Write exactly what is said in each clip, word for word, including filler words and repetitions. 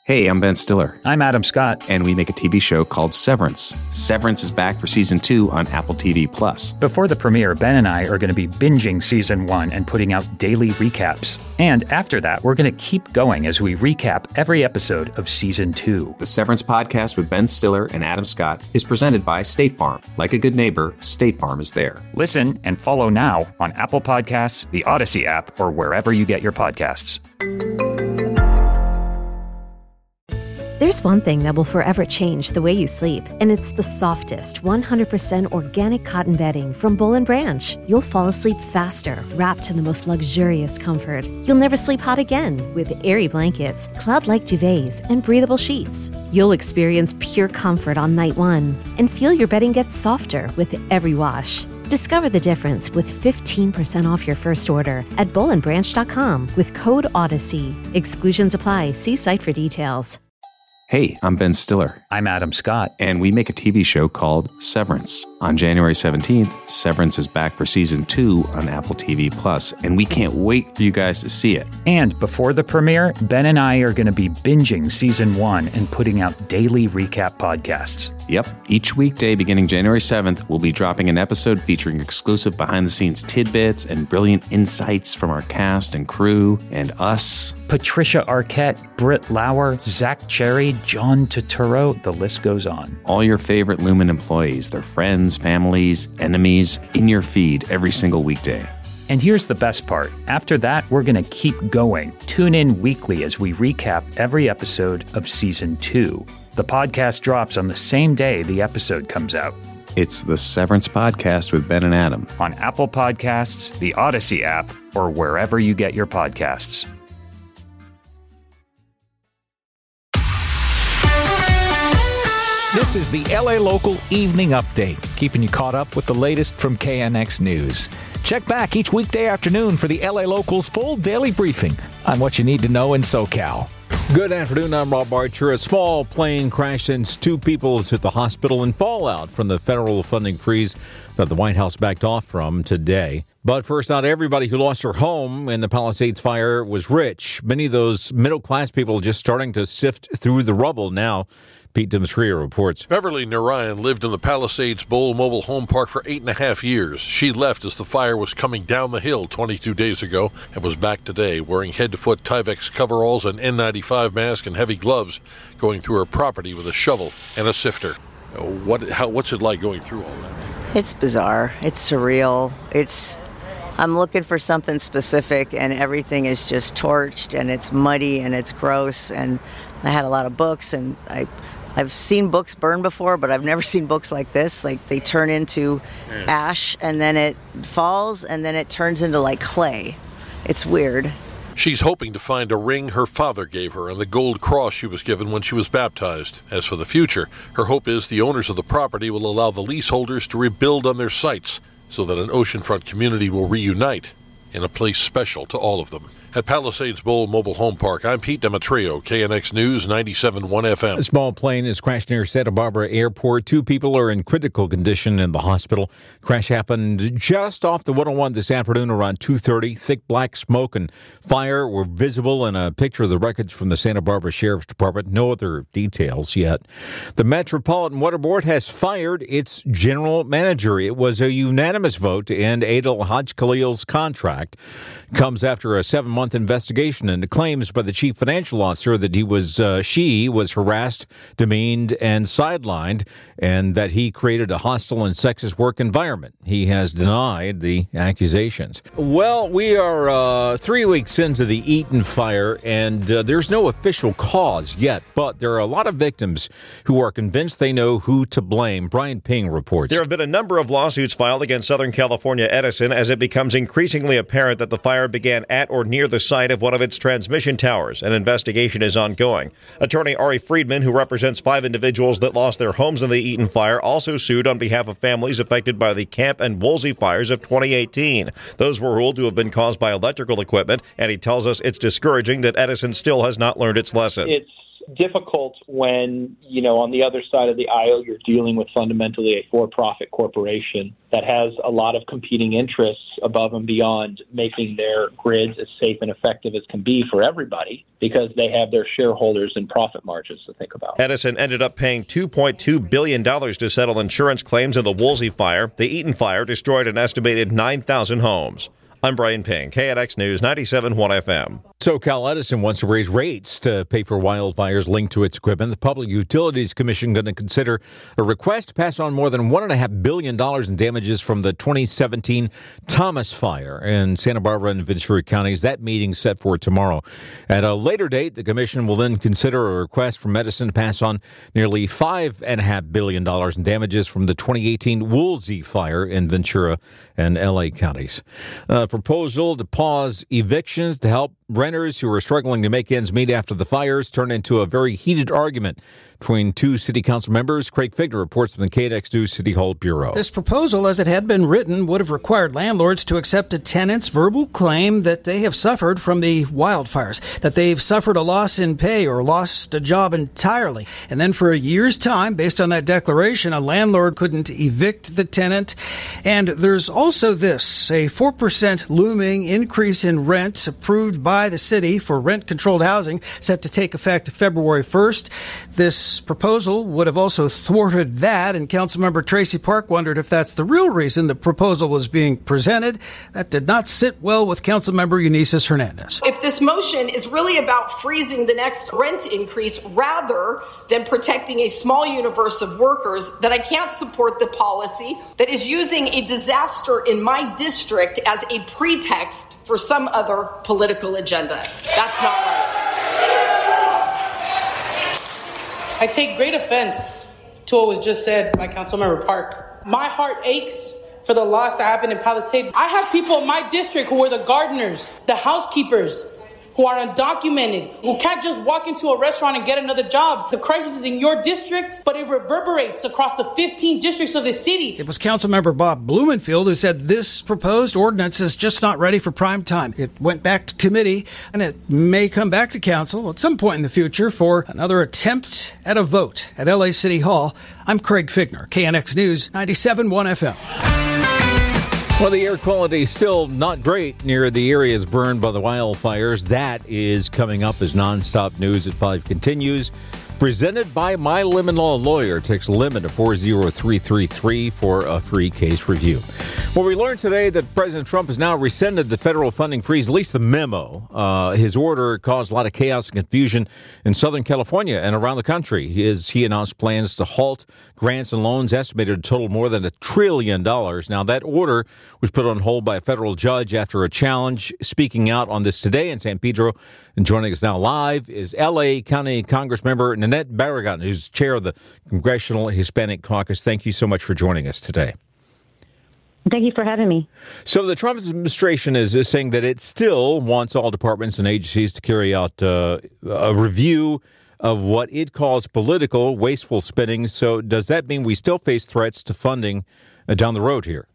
Hey, I'm Ben Stiller. I'm Adam Scott. And we make a T V show called Severance. Severance is back for season two on Apple T V Plus. Before the premiere, Ben and I are going to be binging season one and putting out daily recaps. And after that, we're going to keep going as we recap every episode of season two. The Severance podcast with Ben Stiller and Adam Scott is presented by State Farm. Like a good neighbor, State Farm is there. Listen and follow now on Apple Podcasts, the Odyssey app, or wherever you get your podcasts. There's one thing that will forever change the way you sleep, and it's the softest, one hundred percent organic cotton bedding from Boll and Branch. You'll fall asleep faster, wrapped in the most luxurious comfort. You'll never sleep hot again with airy blankets, cloud-like duvets, and breathable sheets. You'll experience pure comfort on night one and feel your bedding get softer with every wash. Discover the difference with fifteen percent off your first order at boll and branch dot com with code Odyssey. Exclusions apply. See site for details. Hey, I'm Ben Stiller. I'm Adam Scott. And we make a T V show called Severance. On January seventeenth, Severance is back for season two on Apple T V Plus, and we can't wait for you guys to see it. And before the premiere, Ben and I are going to be binging season one and putting out daily recap podcasts. Yep. Each weekday beginning January seventh, we'll be dropping an episode featuring exclusive behind-the-scenes tidbits and brilliant insights from our cast and crew and us. Patricia Arquette, Britt Lauer, Zach Cherry, John Turturro, the list goes on. All your favorite Lumen employees, their friends, families, enemies, in your feed every single weekday. And here's the best part. After that, we're going to keep going. Tune in weekly as we recap every episode of season two. The podcast drops on the same day the episode comes out. It's the Severance Podcast with Ben and Adam. On Apple Podcasts, the Odyssey app, or wherever you get your podcasts. This is the L A Local Evening Update, keeping you caught up with the latest from K N X News. Check back each weekday afternoon for the L A Local's full daily briefing on what you need to know in SoCal. Good afternoon, I'm Rob Archer. A small plane crash sends two people to the hospital in fallout from the federal funding freeze that the White House backed off from today. But first, not everybody who lost their home in the Palisades fire was rich. Many of those middle-class people just starting to sift through the rubble now. Pete Demetrio reports. Beverly Narayan lived in the Palisades Bowl mobile home park for eight and a half years. She left as the fire was coming down the hill twenty-two days ago and was back today wearing head-to-foot Tyvek coveralls, an N ninety-five mask, and heavy gloves, going through her property with a shovel and a sifter. What? How? What's it like going through all that? It's bizarre. It's surreal. It's... I'm looking for something specific, and everything is just torched, and it's muddy, and it's gross, and I had a lot of books, and I... I've seen books burn before, but I've never seen books like this. Like, they turn into yeah. ash, and then it falls, and then it turns into, like, clay. It's weird. She's hoping to find a ring her father gave her and the gold cross she was given when she was baptized. As for the future, her hope is the owners of the property will allow the leaseholders to rebuild on their sites so that an oceanfront community will reunite in a place special to all of them. At Palisades Bowl Mobile Home Park, I'm Pete Demetrio, K N X News, ninety-seven point one F M. A small plane has crashed near Santa Barbara Airport. Two people are in critical condition in the hospital. Crash happened just off the one oh one this afternoon around two thirty. Thick black smoke and fire were visible in a picture of the records from the Santa Barbara Sheriff's Department. No other details yet. The Metropolitan Water Board has fired its general manager. It was a unanimous vote to end Adel Haj Khalil's contract. Comes after a seven-month investigation and claims by the chief financial officer that he was, uh, she was harassed, demeaned, and sidelined, and that he created a hostile and sexist work environment. He has denied the accusations. Well, we are uh, three weeks into the Eaton fire, and uh, there's no official cause yet, but there are a lot of victims who are convinced they know who to blame. Brian Ping reports. There have been a number of lawsuits filed against Southern California Edison as it becomes increasingly apparent that the fire began at or near the site of one of its transmission towers. An investigation is ongoing. Attorney Ari Friedman, who represents five individuals that lost their homes in the Eaton fire, also sued on behalf of families affected by the Camp and Woolsey fires of twenty eighteen. Those were ruled to have been caused by electrical equipment, and he tells us it's discouraging that Edison still has not learned its lesson. It's difficult when, you know, on the other side of the aisle, you're dealing with fundamentally a for-profit corporation that has a lot of competing interests above and beyond making their grids as safe and effective as can be for everybody, because they have their shareholders and profit margins to think about. Edison ended up paying two point two billion dollars to settle insurance claims in the Woolsey fire. The Eaton fire destroyed an estimated nine thousand homes. I'm Brian Ping, K N X News, ninety-seven point one F M. SoCal Edison wants to raise rates to pay for wildfires linked to its equipment. The Public Utilities Commission going to consider a request to pass on more than one point five billion dollars in damages from the twenty seventeen Thomas Fire in Santa Barbara and Ventura counties. That meeting set for tomorrow. At a later date, the commission will then consider a request from Edison to pass on nearly five point five billion dollars in damages from the twenty eighteen Woolsey Fire in Ventura and L A counties. A proposal to pause evictions to help renters who are struggling to make ends meet after the fires turned into a very heated argument between two city council members. Craig Figner reports from the K N X News City Hall Bureau. This proposal, as it had been written, would have required landlords to accept a tenant's verbal claim that they have suffered from the wildfires, that they've suffered a loss in pay or lost a job entirely. And then for a year's time, based on that declaration, a landlord couldn't evict the tenant. And there's also this, a four percent looming increase in rent approved by the city for rent-controlled housing set to take effect February first. This proposal would have also thwarted that, and Councilmember Tracy Park wondered if that's the real reason the proposal was being presented. That did not sit well with Councilmember Eunices Hernandez. If this motion is really about freezing the next rent increase rather than protecting a small universe of workers, then I can't support the policy that is using a disaster in my district as a pretext for some other political agenda. That's not right. I take great offense to what was just said by Councilmember Park. My heart aches for the loss that happened in Palisade. I have people in my district who are the gardeners, the housekeepers, who are undocumented, who can't just walk into a restaurant and get another job. The crisis is in your district, but it reverberates across the fifteen districts of the city. It was Councilmember Bob Blumenfield who said this proposed ordinance is just not ready for prime time. It went back to committee, and it may come back to council at some point in the future for another attempt at a vote at L A City Hall. I'm Craig Figner, K N X News, ninety-seven point one F M. Well, the air quality is still not great near the areas burned by the wildfires. That is coming up as Nonstop News at five continues. Presented by My Lemon Law Lawyer. Text Lemon to four zero three three three for a free case review. Well, we learned today that President Trump has now rescinded the federal funding freeze, at least the memo. Uh, his order caused a lot of chaos and confusion in Southern California and around the country. His, he announced plans to halt grants and loans estimated to total more than a trillion dollars. Now, that order was put on hold by a federal judge after a challenge. Speaking out on this today in San Pedro and joining us now live is L A County Congressmember Nanette Barragán, who's chair of the Congressional Hispanic Caucus. Thank you so much for joining us today. Thank you for having me. So the Trump administration is, is saying that it still wants all departments and agencies to carry out uh, a review of what it calls political, wasteful spending. So does that mean we still face threats to funding uh, down the road here?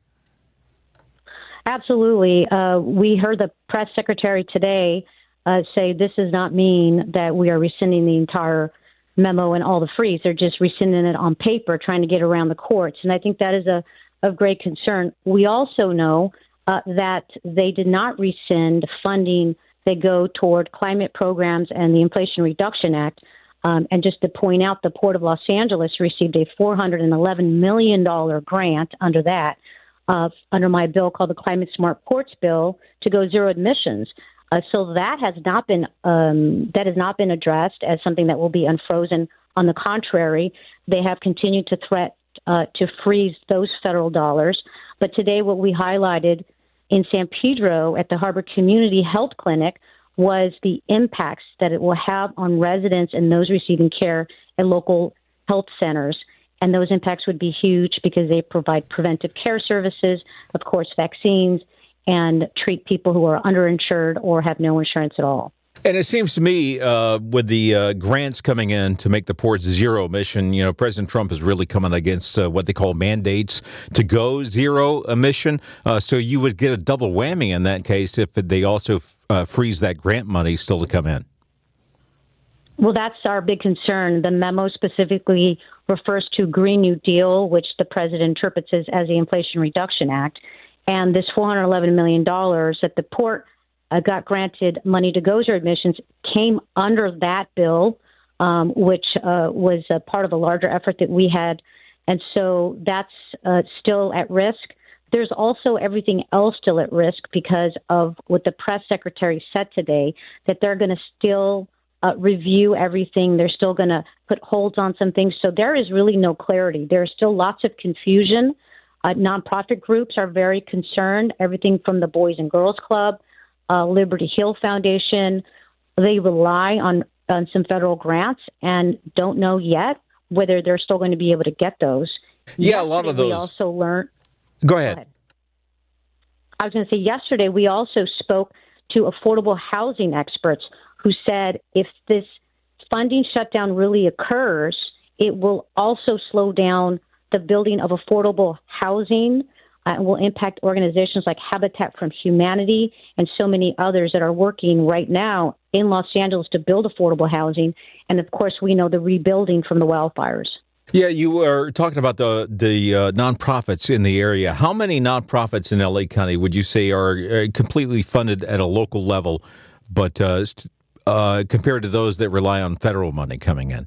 Absolutely. Uh, we heard the press secretary today uh, say this does not mean that we are rescinding the entire memo and all the freeze. They're just rescinding it on paper, trying to get around the courts. And I think that is a of great concern. We also know uh, that they did not rescind funding that go toward climate programs and the Inflation Reduction Act. Um, and just to point out, the Port of Los Angeles received a four hundred eleven million dollars grant under that, uh, under my bill called the Climate Smart Ports Bill, to go zero emissions. Uh, so that has not been um, that has not been addressed as something that will be unfrozen. On the contrary, they have continued to threat uh, to freeze those federal dollars. But today, what we highlighted in San Pedro at the Harbor Community Health Clinic was the impacts that it will have on residents and those receiving care at local health centers. And those impacts would be huge because they provide preventive care services, of course, vaccines, and treat people who are underinsured or have no insurance at all. And it seems to me, uh, with the uh, grants coming in to make the ports zero emission, you know, President Trump is really coming against uh, what they call mandates to go zero emission. Uh, so you would get a double whammy in that case if they also uh, freeze that grant money still to come in. Well, that's our big concern. The memo specifically refers to Green New Deal, which the president interprets as, as the Inflation Reduction Act. And this four hundred eleven million dollars that the port uh, got granted money to Gozer admissions came under that bill, um, which uh, was a part of a larger effort that we had. And so that's uh, still at risk. There's also everything else still at risk because of what the press secretary said today, that they're going to still uh, review everything. They're still going to put holds on some things. So there is really no clarity. There's still lots of confusion. Uh, nonprofit groups are very concerned, everything from the Boys and Girls Club, uh, Liberty Hill Foundation. They rely on, on some federal grants and don't know yet whether they're still going to be able to get those. Yeah, yesterday, a lot of those. We also learned. Go ahead. Go ahead. I was going to say yesterday we also spoke to affordable housing experts who said if this funding shutdown really occurs, it will also slow down the building of affordable housing uh, will impact organizations like Habitat for Humanity and so many others that are working right now in Los Angeles to build affordable housing. And, of course, we know the rebuilding from the wildfires. Yeah, you were talking about the the uh, nonprofits in the area. How many nonprofits in L A County would you say are uh, completely funded at a local level, but uh, uh, compared to those that rely on federal money coming in?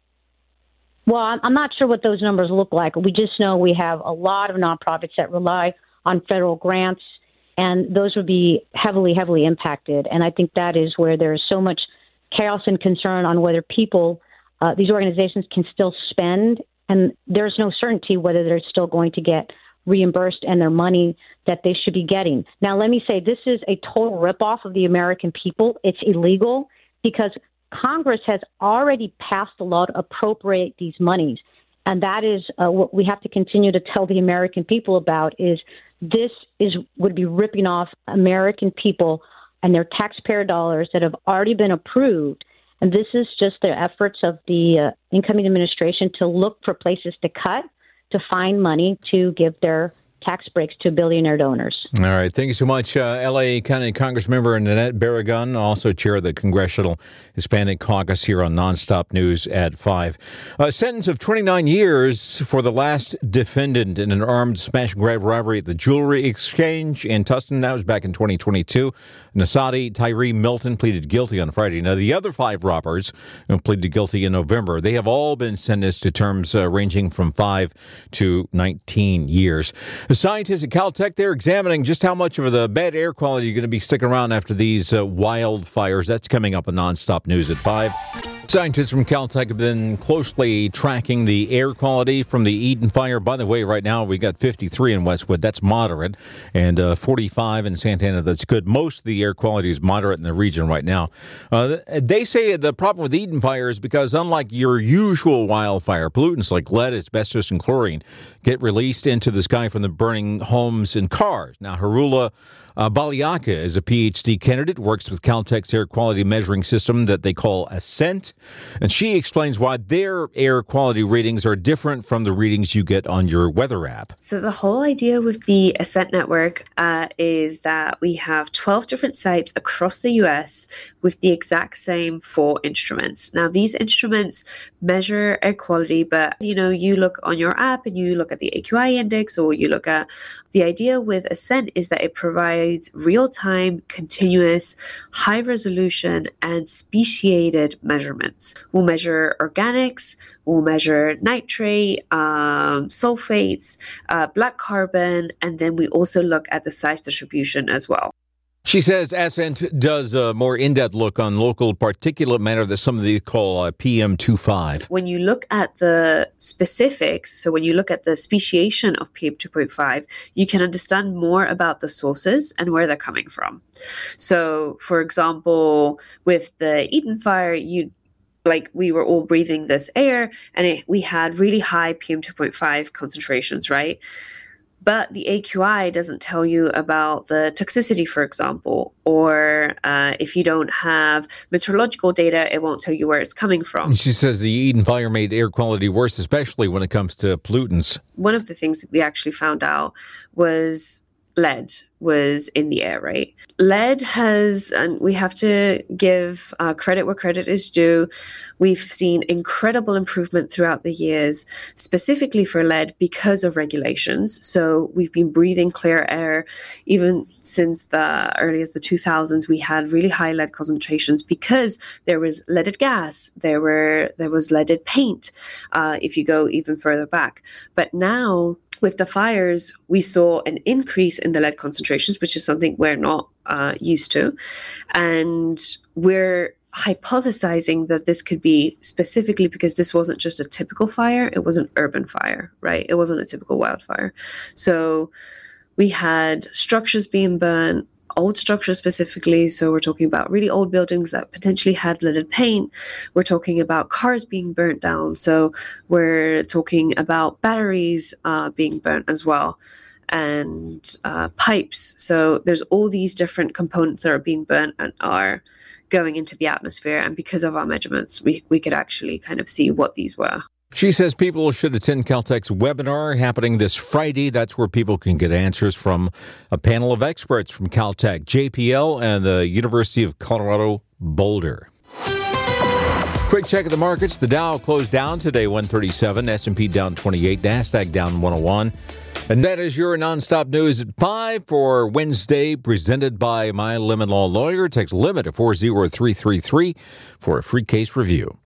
Well, I'm not sure what those numbers look like. We just know we have a lot of nonprofits that rely on federal grants, and those would be heavily, heavily impacted. And I think that is where there's so much chaos and concern on whether people, uh, these organizations can still spend, and there's no certainty whether they're still going to get reimbursed and their money that they should be getting. Now, let me say, this is a total ripoff of the American people. It's illegal because Congress has already passed a law to appropriate these monies. And that is uh, what we have to continue to tell the American people about is this is would be ripping off American people and their taxpayer dollars that have already been approved. And this is just the efforts of the uh, incoming administration to look for places to cut, to find money to give their tax breaks to billionaire donors. All right. Thank you so much, uh, L A County Congressmember Nanette Barragan, also chair of the Congressional Hispanic Caucus here on Nonstop News at five. A sentence of twenty-nine years for the last defendant in an armed smash and grab robbery at the Jewelry Exchange in Tustin. That was back in twenty twenty-two. Nasati Tyree Milton pleaded guilty on Friday. Now, the other five robbers who pleaded guilty in November, they have all been sentenced to terms uh, ranging from five to nineteen years. The scientists at Caltech, they're examining just how much of the bad air quality are going to be sticking around after these uh, wildfires. That's coming up on Nonstop News at five. Scientists from Caltech have been closely tracking the air quality from the Eden Fire. By the way, right now we got fifty-three in Westwood. That's moderate. And uh, forty-five in Santana. That's good. Most of the air quality is moderate in the region right now. Uh, they say the problem with Eden Fire is because unlike your usual wildfire, pollutants like lead, asbestos, and chlorine get released into the sky from the burning homes and cars. Now, Harula Uh, Baliaka is a P H D candidate, works with Caltech's air quality measuring system that they call Ascent, and she explains why their air quality readings are different from the readings you get on your weather app. So the whole idea with the Ascent network uh, is that we have twelve different sites across the U S with the exact same four instruments. Now, these instruments measure air quality, but, you know, you look on your app and you look at the A Q I index, or you look at the idea with Ascent is that it provides real-time, continuous, high-resolution, and speciated measurements. We'll measure organics, we'll measure nitrate, um, sulfates, uh, black carbon, and then we also look at the size distribution as well. She says Ascent does a more in-depth look on local particulate matter that some of these call uh, P M twenty-five. When you look at the specifics, so when you look at the speciation of P M two point five, you can understand more about the sources and where they're coming from. So, for example, with the Eden Fire, you like we were all breathing this air and it, we had really high P M two point five concentrations, right? But the A Q I doesn't tell you about the toxicity, for example, or uh, if you don't have meteorological data, it won't tell you where it's coming from. She says the Eden Fire made air quality worse, especially when it comes to pollutants. One of the things that we actually found out was lead. was in the air, right? Lead has, and we have to give uh, credit where credit is due. We've seen incredible improvement throughout the years, specifically for lead because of regulations. So we've been breathing clear air. Even since the early as the two thousands, we had really high lead concentrations because there was leaded gas, there were there was leaded paint, uh, if you go even further back. But now, with the fires, we saw an increase in the lead concentrations, which is something we're not uh, used to. And we're hypothesizing that this could be specifically because this wasn't just a typical fire, it was an urban fire, right? It wasn't a typical wildfire. So we had structures being burned, old structures specifically. So we're talking about really old buildings that potentially had leaded paint. We're talking about cars being burnt down. So we're talking about batteries uh, being burnt as well, and uh, pipes. So there's all these different components that are being burnt and are going into the atmosphere. And because of our measurements, we, we could actually kind of see what these were. She says people should attend Caltech's webinar happening this Friday. That's where people can get answers from a panel of experts from Caltech, J P L, and the University of Colorado Boulder. Quick check of the markets. The Dow closed down today, one thirty-seven. S and P down twenty-eight. NASDAQ down one oh one. And that is your nonstop news at five for Wednesday, presented by My Lemon Law Lawyer. Text LIMIT at four oh three three three for a free case review.